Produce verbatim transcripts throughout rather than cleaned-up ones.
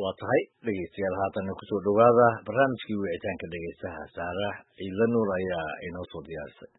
waa tahay dhegeystayaal haatan ku soo dhawaada barnaamijkii wicitaanka dhegeystaha Saara Ciidla Nuur ayaa inoo soo diyaarisay.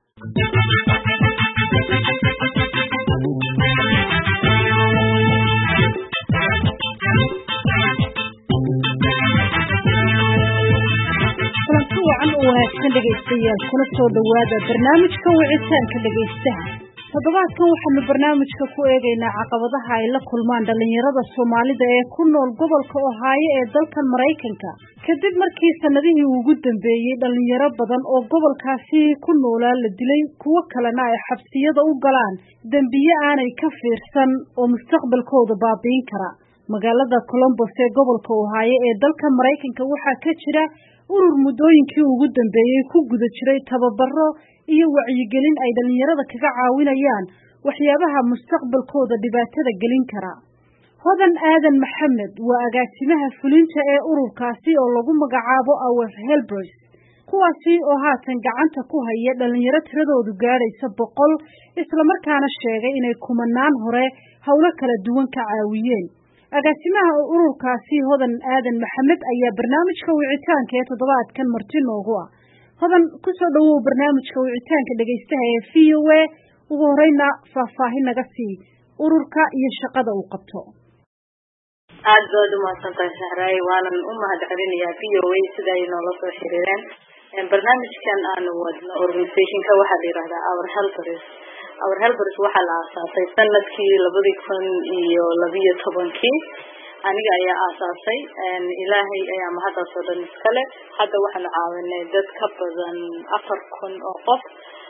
wanaagsan dhegeystayaal kuna soo dhawaada barnaamijka wicitaanka dhegeystaha. Toddobaadkan waxaanu barnaamijka ku eegaynaa caqabadaha ay la kulmaan dhalinyarada Soomaalida ee ku nool gobolka Ohio ee dalka Mareykanka kadib markii sanadihii ugu dambeeyay dhalinyaro badan oo gobolkaasi ku noolaa la dilay, kuwo kalena ay xabsiyada u galaan dambiye aanay ka fiirsan oo mustaqbalkooda baabi'in kara. magaalada Columbus ee gobolka Ohio ee dalka Mareykanka waxaa ka jira urur muddooyinkii ugu dambeeyay ku guda jiray tababaro iyo wacyigelin ay dhalinyarada kaga caawinayaan waxyaabaha mustaqbalkooda dhibaatada gelin kara. Hodan Aadan Maxamed waa agaasimaha fulinta ee ururkaasi oo lagu magacaabo Our Helpers, kuwaasi oo haatan gacanta ku haya dhalinyaro tiradoodu gaadhaysa boqol, isla markaana sheegay inay kumanaan hore hawlo kala duwan ka caawiyeen. agaasimaha ururkaasi Hodan Aadan Maxamed ayaa barnaamijka wicitaanka ee toddobaadkan marti noogu ah. Hodan, ku soo dhawow barnaamijka wicitaanka dhegeystaha ee V O A. ugu horeyna faahfaahin naga sii ururka iyo shaqada uu qabto. aad baad u mahadsantahay Shahray, waanan u mahadcelinayaa V O A sida ay noola soo xiriireen. barnaamijkan aan wadno organization-ka waxaa la yiraahdaa Our Helpers. Our Helpers waxaa la aasaasay sanadkii labadi kun iyo labiyo tobankii. aniga ayaa aasaasay, ilaahay ayaa mahaddaas oo dhan iskale. hadda waxaan caawinay dad ka badan afar kun oo qof.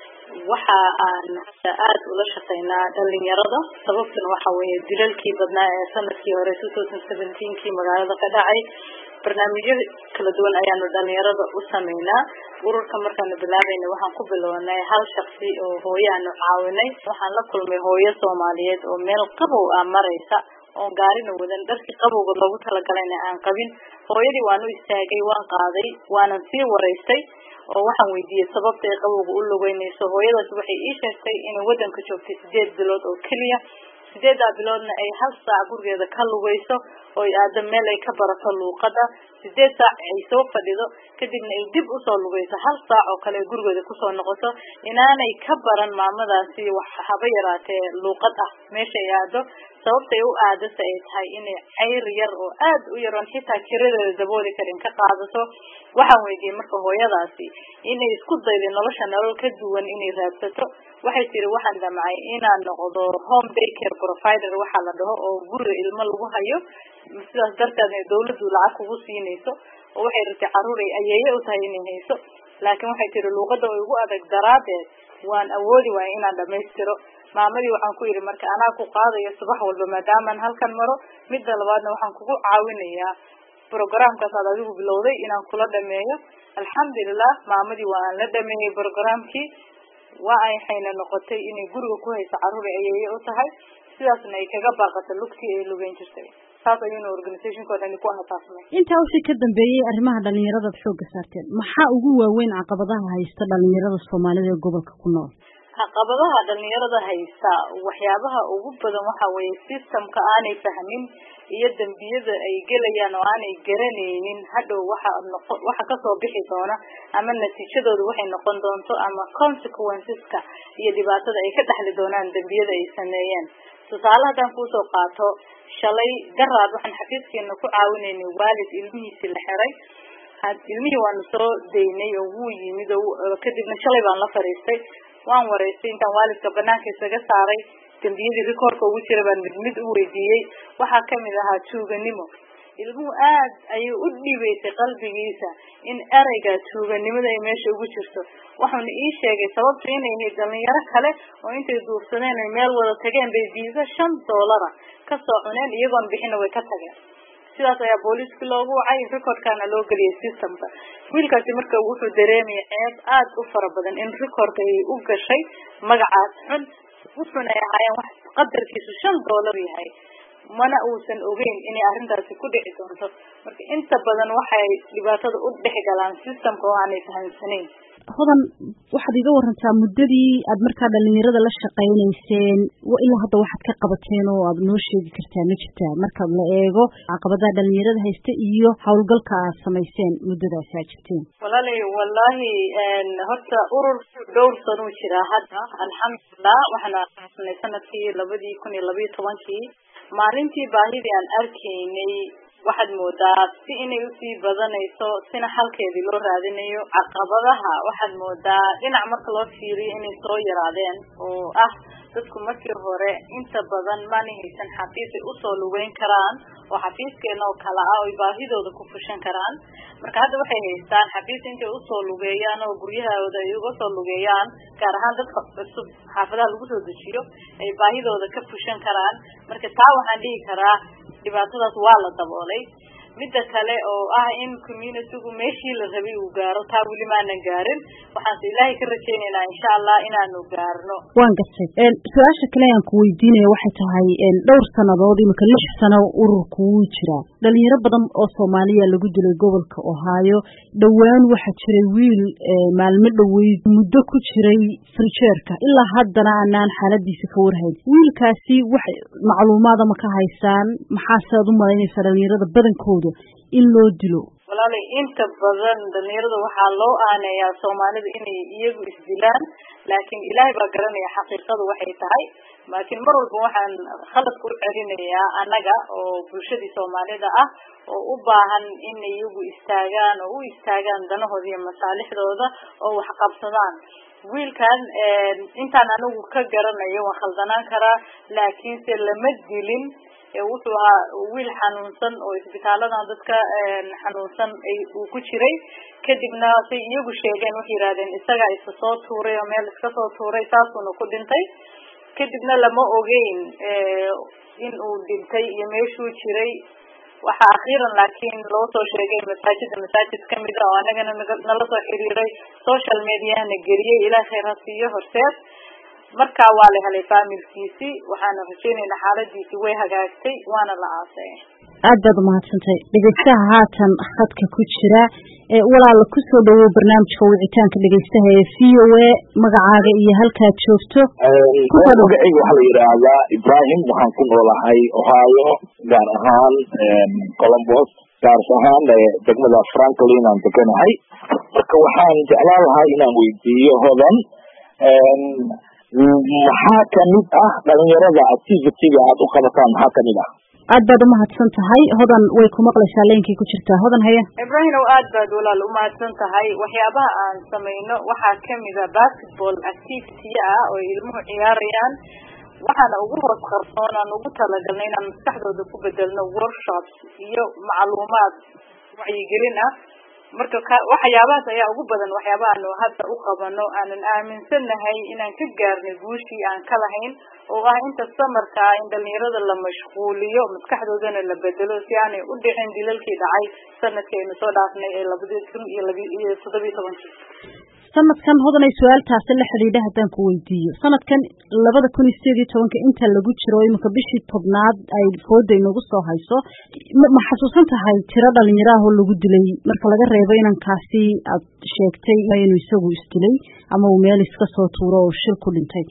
waxa aan aad ula shaqeynaa dhalinyarada, sababtuna waxa weeye dilalkii badnaa ee sanadkii hore two thousand seventeen kii magaalada ka dhacay. barnaamijyo kala duwan ayaanu dhalinyarada u sameynaa. ururka markaanu bilaabayna waxaan ku bilownay hal shakhsi oo hooyo aanu caawinay. waxaan la kulmay hooyo Soomaaliyeed oo meel qabow ah maraysa oo gaarina wadan, dharkii qabowga loogu talagalayna aan qabin. hooyadii waan u istaagay, waan qaaday, waanan sii waraystay oo waxaan weydiiyey sababta ay qabowga u lugeynayso. hooyadaas waxay ii sheegtay inay wadanka joogtay sideed bilood oo keliya. sideedaa biloodna ay hal saac gurigeeda ka lugayso oo ay aado meel ay ka barato luuqada. sideed saac ay soo fadhido kadibna ay dib usoo lugayso hal saac oo kale gurigeeda kusoo noqoto, inaanay ka baran maamadaasi wax haba yaraatee luuqad ah meesha ay aado. sababtay u aadasa ay tahay inay cayr yar oo aad u yaroon xitaa kiradeeda dabooli karin ka qaadato. waxaan weydiiyey marka hooyadaasi inay isku dayday nolosha nolol ka duwan inay raadsato. waxay tiri waxaan damcay inaan noqdo home daycare provider waxaa la dhaho, oo guriga ilmo lagu hayo, sidaas darteedna dawladdu lacag kugu siinayso. oo waxay rabtay caruur ay ayeeye u tahay inay hayso, laakiin waxay tiri luuqada oo igu adag daraadeed waan awoodi waayay inaan dhamaystiro. maamadii waxaan ku yidhi marka anaa ku qaadaya subax walba maadaamaan halkan maro. midda labaadna waxaan kugu caawinayaa programkaas aad adigu bilowday inaan kula dhameeyo. alxamdulilah, maamadii waa aan la dhameeyey programkii. waa ay hayna noqotay inay guriga ku hayso caruur ay ayeeye u tahay, sidaasna ay kaga baaqato lugtii ay lugeyn jirtay. saas ayuuna organization-ka dhan ku ahaataasmay. intaa wixii ka dambeeyay arrimaha dhalinyarada xoogga saarteen, maxaa ugu waaweyn caqabadaha haysta dhalinyarada Soomaalida ee gobolka ku nool? caqabadaha dhalinyarada haysta waxyaabaha ugu badan waxa weeye systemka aanay fahmin iyo dambiyada ay gelayaan oo aanay garanaynin hadhow waxa noqon waxa ka soo bixi doona ama natiijadoodu waxay noqon doonto ama consequences-ka iyo dhibaatada ay ka dhaxli doonaan dambiyada ay sameeyeen. tusaale haddaan ku soo qaato, shalay garaad waxaan xafiiskeena ku caawinaynay waalid ilmihiisi la xiray. had ilmihii waanu soo daynay oo wuu yimid oo kadibna shalay baan la fariistay, waan wareystay intaan waalidka banaanka isaga saaray. dambiyadii rikoorka ugu jira baan mid mid u weydiiyey. waxaa kamid ahaa tuuganimo. ilmuhu aad ayuu u dhibaysay qalbigiisa in ereyga tuuganimada ay meesha ugu jirto. waxaana ii sheegay sababtu inay ahayd dhalinyaro kale oo intay duursadeen ay meel wada tageen bay viisa shan doolara ka soo cuneen, iyagoon bixina way ka tageen. sidaas ayaa booliiska loogu wacay, recordkana loo geliyay systemka. wiilkaasi marka wuxuu dareemay ceeb aad u fara badan in recordka ay u gashay magacaas xun. wuxuuna ahaayeen wax qadarkiisu shan doolar yahay, mana uusan ogeyn inay arrintaasi ku dhici doonto. marka inta badan waxay dhibaatada u dhex galaan systemka oo aanay fahamsanayn. hodan waxaad iga warantaa muddadii aad markaa dhalinyarada la shaqaynayseen ilaa hadda waxaad ka qabateen oo aad noo sheegi kartaa ma jirtaa marka la eego caqabadaha dhalinyarada haysta iyo howlgalka aad samayseen muddadaas aad jirteen? walaalay wallahi horta urur dhowr sano jiraa hadda alxamdulillah waxaan aasaasnay sanadkii labadii kun iyo labiyo tobankii maalintii baahidii aan arkaynay waxaad moodaa si inay usii badanayso sina xalkeedii loo raadinayo caqabadaha waxaad moodaa dhinac marka loo fiiriyo inay soo yaraadeen oo ah dadku markii hore inta badan maana haysan xafiis ay usoo lugeyn karaan oo xafiiskeena oo kala ah oy baahidooda ku fushan karaan marka hadda waxay haystaan xafiis intay usoo lugeeyaan oo guryahooda ay uga soo lugeeyaan gaar ahaan dadka cusub xaafadaha lagu soo dejiyo ay baahidooda ka fushan karaan marka taa waxaan dhihi karaa dhibaatadaas waa la daboolay midda kale oo ah in communitygu meeshii la rabay uu gaaro taa weli maanan gaarin waxaanse ilaahay ka rajaynaynaa insha allah inaanu gaarno. waan gartay su-aasha kale aan ku weydiinaya waxay tahay dhowr sannadood imika lix sano ururku wuu jiraa dhalinyaro badan oo soomaaliya lagu dilay gobolka ohio dhowaan waxaa jiray wiil maalmo dhoweyd muddo ku jiray frijeerka ilaa haddana aanaan xaaladiisa ka warhayn wiilkaasi wax macluumaada ma ka haysaan maxaase aad u malaynaysaa dhalinyarada badankooda in loo dilo? walaalay inta badan dhalinyarada waxaa loo aaneeyaa soomaalida inay iyagu isdilaan laakiin ilaahay baa garanaya xaqiiqadu waxay tahay laakiin mar walba waxaan khaladku u celinayaa annaga oo bulshadii soomaalida ah oo u baahan in iyagu istaagaan oo u istaagaan danahooda iyo masaalixdooda oo wax qabsadaan. wiilkan intaan anigu ka garanayo waan khaldanaan karaa laakiinse lama dilin wuxuu ahaa wiil xanuunsan oo isbitaaladan dadka xanuunsan uu ku jiray kadibna say iyagu sheegeen waxay yidhahdeen isagaa iska soo tuuray oo meel iska soo tuuray saasuuna ku dhintay kadibna lama ogeyn in uu dhintay iyo meeshuu jiray waxaa akhiiran laakiin loo soo sheegay masaajida masaajid kamid ah oo anagana nala soo xiriiray social mediana geliyey ilaah khayr ha siiyo horseed marka waa la helay faamilkiisii waxaana rajaynaynaa xaaladiisii way hagaagtay waana la aasay. aad baad umahadsantahay dhegeystaha haatan khadka ku jira walaala kusoo dhawow barnaamijka wicitaanka dhegeystaha ee v o a magacaaga iyo halkaad joogto. magacayga waxaa la yidhaahdaa Ibrahim waxaan ku noolahay Ohio gaar ahaan Columbus gaar ahaan degmada Franklin aan deganahay marka waxaan jeclaan lahaa inaan weydiiyo hodan maxaa kamid ah dhalinyarada activity-ga aad u qabataan maxaa kamid ah? aad baad umahadsan tahay hodan way ku maqlaysaa leenkii ku jirtaa hodan haya. Ibrahim oo aad baad walaal umahadsan tahay waxyaabaha aan samayno waxaa kamid ah basketball activity ah oo ilmuhu ciyaarayaan waxaana ugu hoos qarsoon aan ugu talagalnay inaan maskaxdooda ku bedelno workshops iyo macluumaad wacyigelin ah marka waxyaabahaas ayaa ugu badan waxyaabaha aanu hadda u qabano aanan aaminsanahay inaan ka gaarnay guushii aan ka lahayn oo ah inta samarka in dhalinyarada la mashquuliyo maskaxdoodana la bedelo si aanay u dhicin dilalkii dhacay sanadkii aynu soo dhaafnay ee labadii kun iyo labiyo toddobiyo tobankii. sanadkan hodanay su-aaltaasi la xidhiidha haddaan ku weydiiyo sanadkan labada kun iyo sideed iyo tobanka inta lagu jiro iminka bishii tobnaad ay fooda inagu soo hayso ma xasuusan tahay tiro dhalinyaro ah oo lagu dilay marka laga reebo inankaasi aad sheegtay inuu isagu isdilay ama uu meel iska soo tuuro oo shil ku dhintay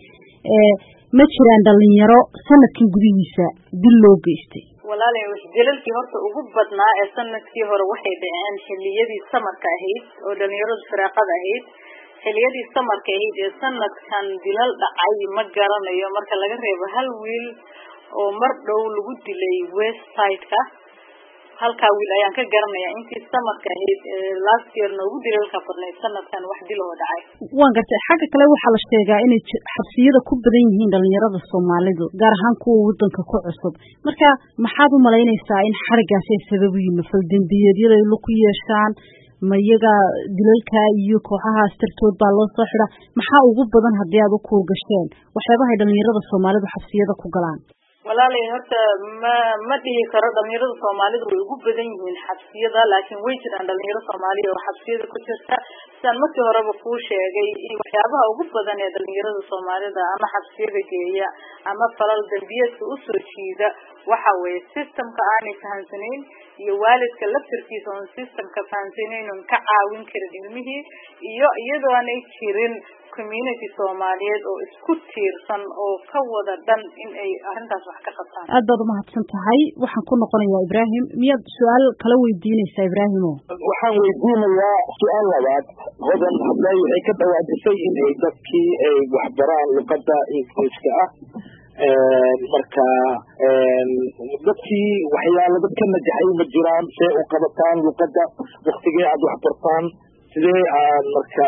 ma jiraan dhalinyaro sanadkan gudihiisa dil loo geystay? walaalay dilalkii horta ugu badnaa ee sanadkii hore waxay dhaceen xilliyadii samarka ahayd oo dhalinyaradu firaaqada ahayd xilliyadii samarka ahayd ee sanadkan dilal dhacay ma garanayo marka laga reebo hal wiil oo mar dhow lagu dilay west side-ka halkaa wiil ayaan ka garanaya intii samarka ahayd last year noogu dilalka badnayd sanadkan wax dil oo dhacay. waan gartay xagga kale waxaa la sheegaa inay xabsiyada ku badan yihiin dhalinyarada soomaalidu gaar ahaan kuwa wadanka ku cusub marka maxaad u malaynaysaa in xarigaasi ay sabab u yihiin faldambiyeedyada ay ku yeeshaan ma iyaga dilalka iyo kooxahaas dartood baa loo soo xidha maxaa ugu badan haddii aad u kuurgasheen waxyaabahay dhalinyarada soomaalidu xabsiyada ku galaan? walaalay horta ma ma dhihi karo dhalinyarada soomaalidu way ugu badan yihiin xabsiyada laakiin way jiraan dhalinyaro soomaaliya oo xabsiyada ku jirta sidaan markii horeba kuu sheegay waxyaabaha ugu badan ee dhalinyarada soomaalida ama xabsiyada geeya ama falal dambiyeedka usoo jiida waxa weeye systemka aanay fahamsanayn iyo waalidka laftirkiisa oon systemka fahansanaynin ka caawin karin ilmihii iyo iyadoo aanay jirin community Soomaaliyeed oo isku tiirsan oo ka wada dhan in ay arrintaas wax ka qabtaan. aad baad umahadsan tahay waxaan ku noqonayaa Ibraahim miyaad su'aal kala weydiinaysaa Ibraahimo? waxaan weydiinayaa su'aal labaad hodan hadday waxay ka dhawaajisay in ay dadkii ay waxbaraan luqadda Ingiriiska ah marka dadkii waxyaalo dadka najaxay ma jiraan see u qabataan luqadda waqtigee aad wax bartaan sidee aad marka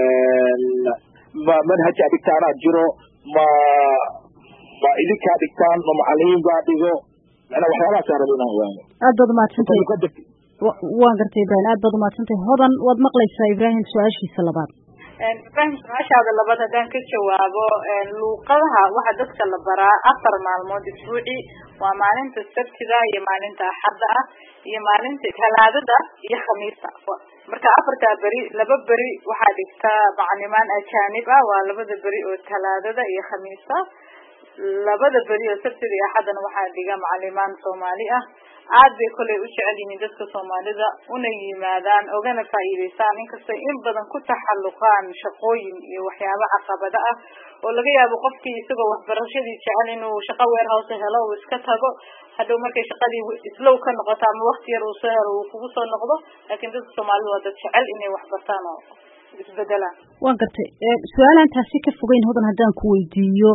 ma manhaj aad dhigtaan aad jiro ma ma idinkaa dhigtaan ma macallimiin baa dhigo macnaa waxyaalahaasaan raba inaan ogaano. aad baad umahadsantahay waan gartay Ibraahim aad baad umahadsantahay hodan waad maqlaysaa Ibraahim su-aashiisa labaad. Ibraahim su-aashaada labaad haddaan ka jawaabo luuqadaha waxaa dadka la baraa afar maalmood isbuuci waa maalinta sabtida iyo maalinta axadda ah iyo maalinta talaadada iyo khamiista marka afartaa beri laba beri waxaa dhigtaa macalimaan ajaanib ah waa labada beri oo talaadada iyo khamiista labada beri oo sabtida iyo axaddana waxaa dhiga macalimaan Soomaali ah aad bay kolay u jecel yihiin dadka Soomaalida una yimaadaan ogana faa'iideystaan inkastoo in badan ku taxalluqaan shaqooyin iyo waxyaabo caqabada ah oo laga yaabo qofkii isagoo waxbarashadii jecel inuu shaqo warehouse helo uu iska tago hadhow markay shaqadii islow ka noqoto ama waqti yar uu soo helo uu kugu soo noqdo laakiin dadka Soomaalida waa dad jecel inay wax bartaan oo isbedelaan. waan gartay su-aalaan taasi ka fogeyn hodan haddaan ku weydiiyo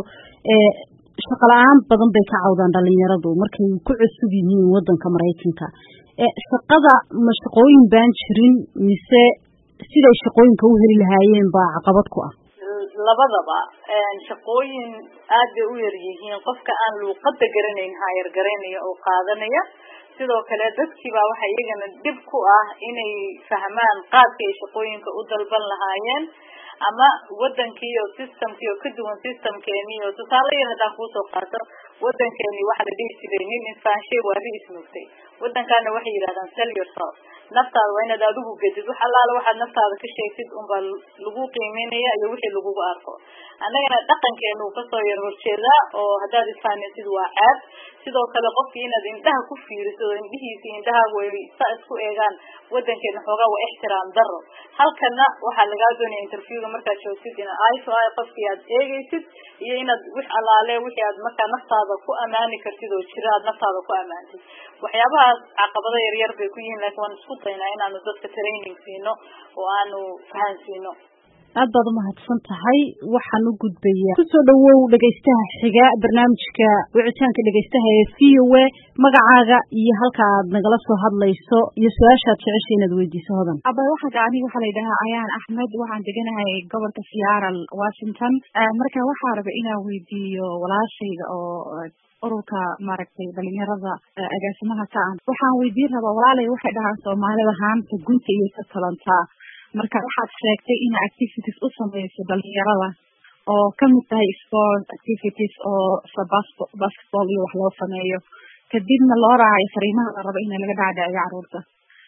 shaqo la-aan badan bay ka cawdaan dhalinyaradu markay ku cusub yihiin wadanka Mareykanka shaqada ma shaqooyin baan jirin mise siday shaqooyinka u heli lahaayeen baa caqabad ku ah? labadaba shaqooyin aad bay u yar yihiin qofka aan luuqada garanayn hayar garanaya oo qaadanaya sidoo kale dadkii baa waxa iyagana dib ku ah inay fahmaan qaabka ay shaqooyinka u dalban lahaayeen ama wadankii oo systemkii oo ka duwan systemkeeni oo tusaale yar haddaan kuusoo qaato wadankeeni waxa la dhihi jiray nin infaanshay waa ri ismugtay wadankaana waxay yidhahdaan sell yourself naftaada waa inaad adigu gedid wax allaala waxaad naftaada ka sheegtid unbaa lagu qiimeynaya iyo wixii lagugu arko annagana dhaqankeenu uu kasoo yar horjeedaa oo haddaad isfahanaysid waa caad sidoo kale qofkii inaad indhaha ku fiiriso oo indhihiisa indhaha way sa isku eegaan wadankeena xoogaa waa ixtiraam daro halkana waxaa lagaa doonaya interviewga markaad joogtid inaad ayso ay qofkii aad eegaysid iyo inaad wix allaale wixii aad markaa naftaada ku amaani kartid oo jira aad naftaada ku amaantid waxyaabahaas caqabado yar yar bay ku yihiin laakiin waan isku daynaa inaanu dadka training siino oo aanu fahansiino. aad baad umahadsan tahay waxaan u gudbayaa kusoo dhawow dhegaystaha xiga barnaamijka wicitaanka dhegaystaha ee v o a magacaaga iyo halka aad nagala soo hadlayso iyo su-aashaad jeceshay inaad weydiiso hodan. aba waxaa aniga waxaa la yidhahaa ayaan axmed waxaan deganahay gobolka Seattle Washington marka waxaa raba inaan weydiiyo walaashayda oo ururka maaragtay dhalinyarada agaasimaha ka ah waxaan weydiin rabaa walaalay waxay dhahaan Soomaalida haanta gunta iyo ka talantaa marka waxaad sheegtay in activities u sameyso dhalinyarada oo kamid tahay sport activities oo basketball iyo wax loo sameeyo kadibna loo raacayo fariimaha la rabo in laga dhaadhiciyo caruurta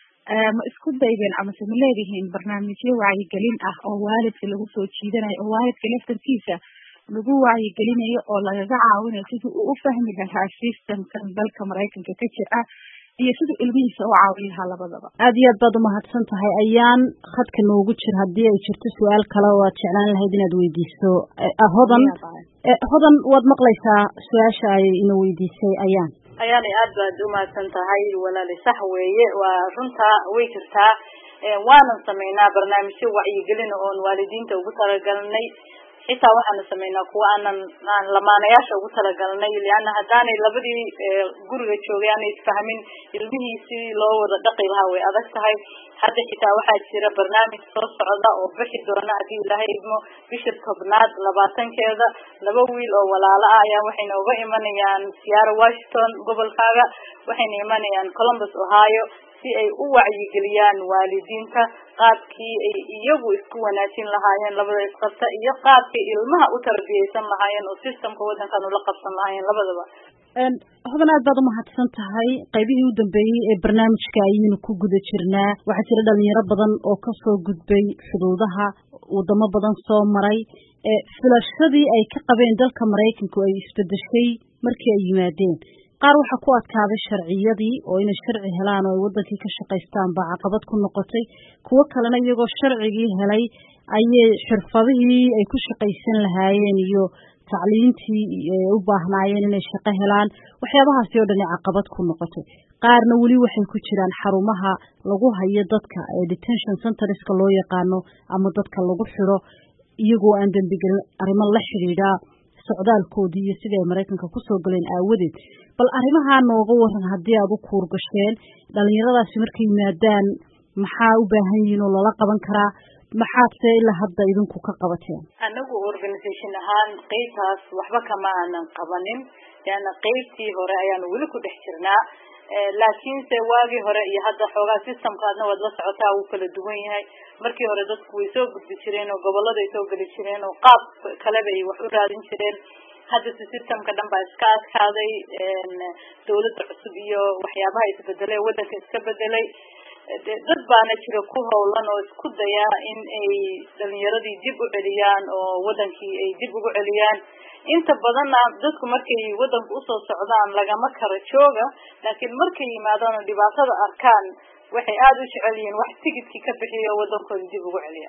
ma isku daydeen ama se ma leedihiin barnaamijyo wacyigelin ah oo waalidka lagu soo jiidanayo oo waalidka laftarkiisa lagu wacyigelinayo oo lagaga caawinayo sidii uu u fahmi lahaa systemkan dalka Mareykanka ka jira iyo sidii ilmihiisa u caawin lahaa labadaba. aad iyo aad baad umahadsan tahay ayaan khadka noogu jir haddii ay jirto su-aal kale oo aad jeclaan lahayd inaad weydiiso hodan hodan waad maqlaysaa su-aasha ay ina weydiisay ayaan ayaan aad baad umahadsan tahay walaali sax weeye waa runtaa way jirtaa waanan sameynaa barnaamijyo wacyigelin oon waalidiinta ugu talagalnay xitaa waxaanu sameynaa kuwa aanan aan lamaanayaasha ugu talagalnay lianna haddaanay labadii guriga joogay aanay isfahmin ilmihiisii loo wada dhaqi lahaa way adag tahay hadda xitaa waxaa jira barnaamij soo socda oo bixi doona haddii ilaahay idmo bisha tobnaad labaatankeeda laba wiil oo walaalo ah ayaa waxayna uga imanayaan Seattle Washington gobolkaaga waxayna imanayaan Columbus Ohio si ay u wacyigeliyaan waalidiinta qaabkii ay iyagu isku wanaajin lahaayeen labada isqabta iyo qaabkii ilmaha u tarbiyeysan lahaayeen oo systemka wadankan ula qabsan lahaayeen labadaba. hodan aad baad umahadsan tahay qaybihii u dambeeyey ee barnaamijka ayaynu ku guda jirnaa waxaa jira dhalinyaro badan oo kasoo gudbay xuduudaha wadamo badan soo maray filashadii ay ka qabeen dalka Mareykanku ay isbedeshay markii ay yimaadeen qaar waxa ku adkaaday sharciyadii oo inay sharci helaan oo ay wadankii ka shaqaystaan baa caqabad ku noqotay kuwo kalena iyagoo sharcigii helay ayay xirfadihii ay ku shaqaysan lahaayeen iyo tacliintii u baahnaayeen inay shaqo helaan waxyaabahaasi oo dhan caqabad ku noqotay qaarna weli waxay ku jiraan xarumaha lagu hayo dadka ee detention centerska loo yaqaano ama dadka lagu xiro iyagoo aan dambigelin arrimo la xidhiidha socdaalkoodii iyo sidii ay Mareykanka ku soo galeen aawadeed bal arrimaha nooga waran haddii aad u kuur gasheen dhalinyaradaasi markay yimaadaan maxaa u baahan yihiin oo lala qaban karaa maxaad se ilaa hadda idinku ka qabateen anagu organization ahaan qeybtaas waxba kama aanan qabanin yaana qeybtii hore ayaan weli ku dhex jirnaa laakiinse waagii hore iyo hadda xoogaa systemkaadna waad la socotaa uu kala duwan yahay markii hore dadku way soo gudbi jireen oo gobolada ay soo geli jireen oo qaab kaleba ay wax u raadin jireen hadda systemka dhan baa iska adkaaday dawladda cusub iyo waxyaabaha isbedelay wadanka iska bedelay dad baana jira ku howlan oo isku daya in ay dhalinyaradii dib u celiyaan oo wadankii ay dib ugu celiyaan inta badanna dadku markay wadanka usoo socdaan lagama kara jooga laakiin markay yimaadaan oo dhibaatada arkaan waxay aad u jecel yihiin wax tigidkii ka bixiyo wadankooda dib ugu celiya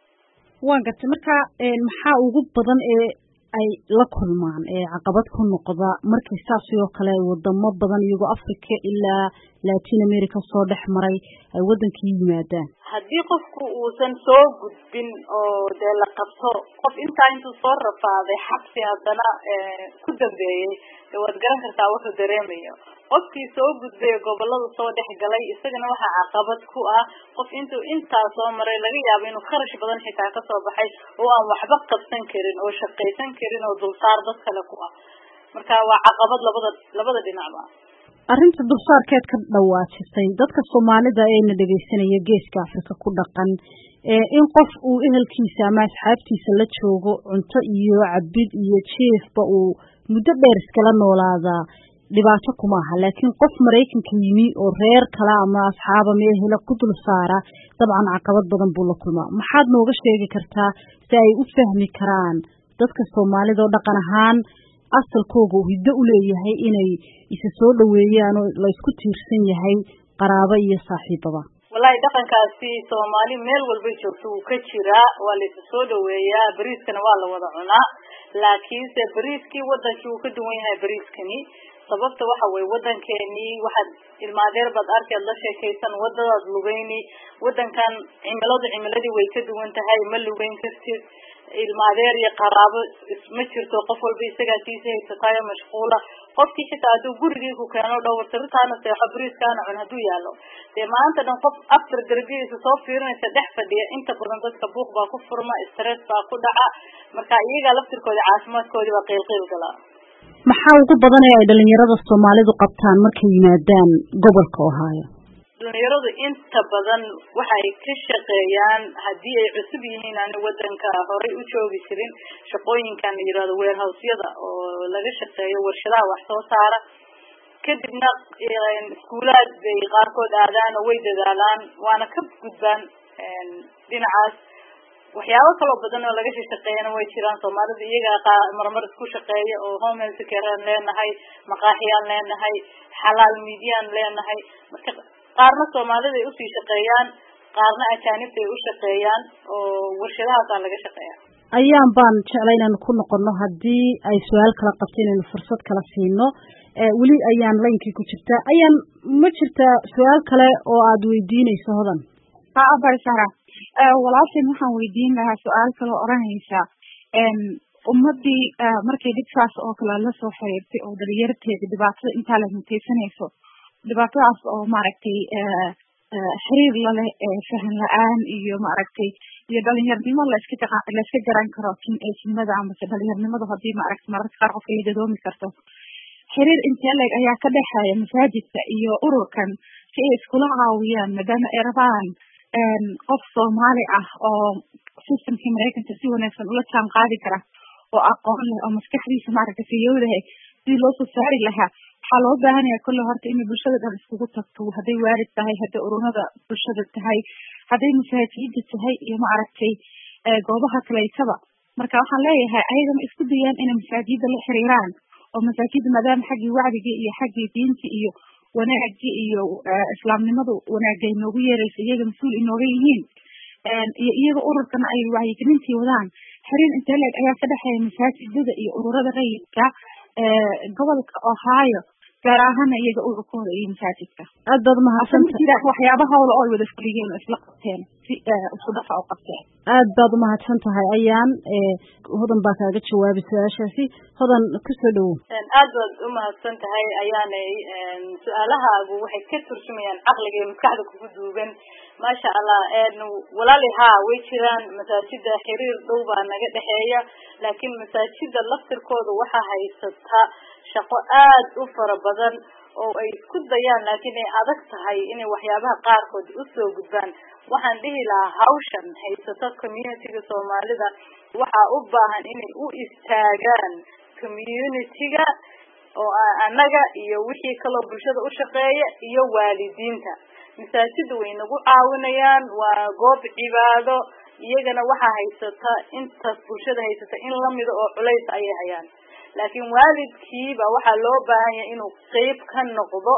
waan gartay marka maxaa ugu badan ee ay la kulmaan ee caqabad ku noqda markay saas oo kale wadamo badan iyagoo Afrika ilaa Latin America soo dhex maray ay wadankii yimaadaan haddii qofku uusan soo gudbin oo dee la qabto qof intaa intuu soo rafaaday xabsi haddana ku dambeeyey waad garan kartaa wuxuu dareemayo qofkii soo gudbay gobolada soo dhex galay isagana waxa caqabad ku ah qof intuu intaa soo maray laga yaabo inuu kharash badan xitaa ka soo baxay oo aan waxba qabsan karin oo shaqaysan karin oo dulsaar dad kale ku ah marka waa caqabad labada labada dhinacba arrinta dulsaarkeed ka dhawaajisay dadka Soomaalida ee na dhageysanaya geeska Afrika ku dhaqan ee in qof uu ehelkiisa ama asxaabtiisa la joogo cunto iyo cabid iyo jiifba uu muddo dheer iskala noolaada dhibaato kuma aha laakiin qof Mareykanka yimi oo reer kala ama asxaab ama ehel ku dul saara dabcan caqabad badan buu la kulmaa maxaad nooga sheegi kartaa si ay u fahmi karaan dadka Soomaalida oo dhaqan ahaan asalkoodu hiddo u leeyahay inay isa soo dhaweeyaan oo la isku tiirsan yahay qaraabo iyo saaxiibaba wallahi dhaqankaasi Soomaali meel walba joogto uu ka jiraa waa la soo dhaweeyaa bariiskana waa la wada cunaa laakiin se bariiskii wadankii uu ka duwan yahay bariiskani sababta waxa way wadankeeni waxaad ilmaadeer bad arkay la sheekaysan wadadaad lugeyni wadankan cimiladu cimiladii way ka duwan tahay ma lugeyn kartid ilmaadeer iyo qaraabo ma jirto qof walba isaga tiisa haysataa mashquula qofkii xitaa haduu gurigii ku keeno dhowr tirtaana seexo bariiskaana cun haduu yaalo dee maanta dhan qof after darbigiisa soo fiirinaysa dhex fadhiya inta badan dadka buuq baa ku furma stress baa ku dhaca marka iyaga laftirkooda caafimaadkooda waa qeylqeyl galaa maxaa ugu badan ee ay dhalinyarada Soomaalidu qabtaan markay yimaadaan gobolka Ohio dhalinyaradu inta badan waxay ka shaqeeyaan hadii ay cusub yihiin aan wadanka hore u joogi jirin shaqooyinkan yiraahdo warehouse-yada oo laga shaqeeyo warshadaha wax soo saara kadibna iskuulaad bay qaarkood aadaan oo way dadaalaan waana ka gudbaan dhinacaas waxyaabo kale badan oo laga shaqeeyana way jiraan Soomaalida iyaga marmar isku shaqeeyo oo home health care leenahay maqaaxiyaan leenahay xalaal miidiyaan leenahay marka qaarna Soomaalida ay u sii shaqeeyaan qaarna ajaanibta ay u shaqeeyaan oo warshadaha laga shaqeeyaa ayaan baan jeclay inaan ku noqono hadii ay su'aal kala qabteen in fursad kala siino ee wali ayaan laynkii ku jirta ayaan ma jirta su'aal kale oo aad weydiinayso hodan ha abaysara walaashin waxaan weydiin lahaa su'aal kale oo oranaysa een ummadii markay dhibkaas oo kale la soo xiriirtay oo dhalinyarteeda dhibaatada inta la muteysanayso dhibaatadaas oo maaragtay xiriir la leh fahan la'aan iyo maaragtay iyo dhalinyarnimo la iska jaqaan la iska garan karo in ay sinimada ama dhalinyarnimada hadii maaragtay mararka qaar qofka la dadoomi karto xiriir intee leeg ayaa ka dhaxeeya masaajidka iyo ururkan si ay iskula caawiyaan maadaama ay rabaan qof Soomaali ah oo systemka Mareykanka si wanaagsan ula jaan qaadi kara oo aqoon leh oo maskaxdiisa maaragtay fiyowdahay si loo soo saari lahaa waxaa loo baahan yahay kulli horta in bulshada dhan iskugu tagto haday waalid tahay haday ururada bulshada tahay haday masaajidda tahay iyo maaragtay goobaha kaleetaba marka waxaan leeyahay ayagana isku dayaan inay masaajidda la xiriiraan oo masaajidda maadaama xaggii wacdigii iyo xaggii diinta iyo wanaagii iyo islaamnimadu wanaagay noogu yeeraysa iyaga mas-uul inooga yihiin iyo iyaga ururkana ay wacyigelintii wadaan xiriir intee leeg ayaa ka dhexeeya masaajidada iyo ururada rayidka gobolka Ohio gaar ahaan iyaga ururkooda iyo masaajidka aad baad mahadsantahay waxyaaba hawlo oo wada fuliyeen oo isla qabteen si isku dhafa u qabteen aad baad mahadsantahay ayaan hodan baa kaaga jawaabi su-aashaasi hodan ku soo dhawow aad baad u mahadsantahay ayaanay su-aalahaagu waxay ka turjumayaan caqliga iyo maskaxda kugu duugan maasha allah walaali haa way jiraan masaajida xiriir dhow baa naga dhexeeya laakiin masaajida laftirkooda waxaa haysata shaqo aad u fara badan oo ay isku dayaan laakiin ay adag tahay inay waxyaabaha qaarkood u soo gudbaan waxaan dhihi lahaa hawshan haysato community-ga Soomaalida waxaa u baahan inay u istaagaan community-ga oo anaga iyo wixii kale bulshada u shaqeeya iyo waalidiinta masaajiddu way nagu caawinayaan waa goob cibaado iyagana waxaa haysata intaas bulshada haysata in lamida oo culays ayay hayaan laakiin waalidkiiba waxaa loo baahan yahay inuu qayb ka noqdo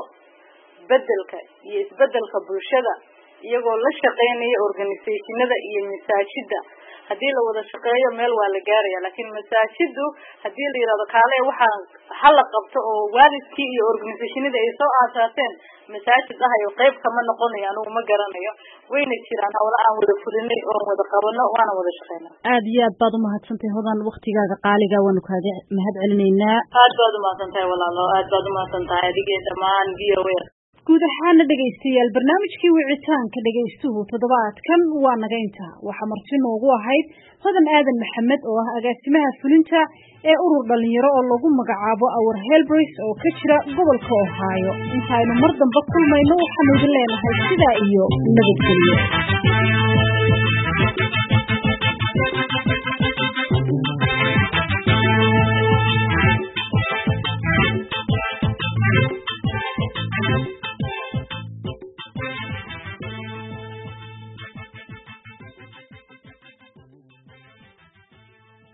bedelka iyo isbedelka bulshada iyagoo la shaqeynaya organisationada iyo masaajida hadii la wada shaqeeyo meel waa la gaaraya laakiin masaajidu hadii la yiraahdo kaale waxa hal qabto oo waalidkii iyo organisationada ay soo aasaateen masaajid ah iyo qayb kama noqonayo anigu ma garanayo wayna jiraan hawlo aan wada fulinay oo wada qabano waana wada shaqeynaa aad iyo aad baad u mahadsantahay hodan waqtigaaga qaaliga waanu kaaga mahad celinaynaa aad baad u mahadsantahay walaalo aad baad u mahadsantahay adigee dhamaan V O A guud ahaan dhageystayaal barnaamijkii wicitaanka dhageystuhu toddobaadkan waa naga intaa waxaa marti noogu ahayd hodan aadan maxamed oo ah agaasimaha fulinta ee urur dhalinyaro oo lagu magacaabo Our Helbers oo ka jira gobolka Ohio intaaynu mar dambe kulmayno waxaanu idin leenahay sidaa iyo nabadgelyo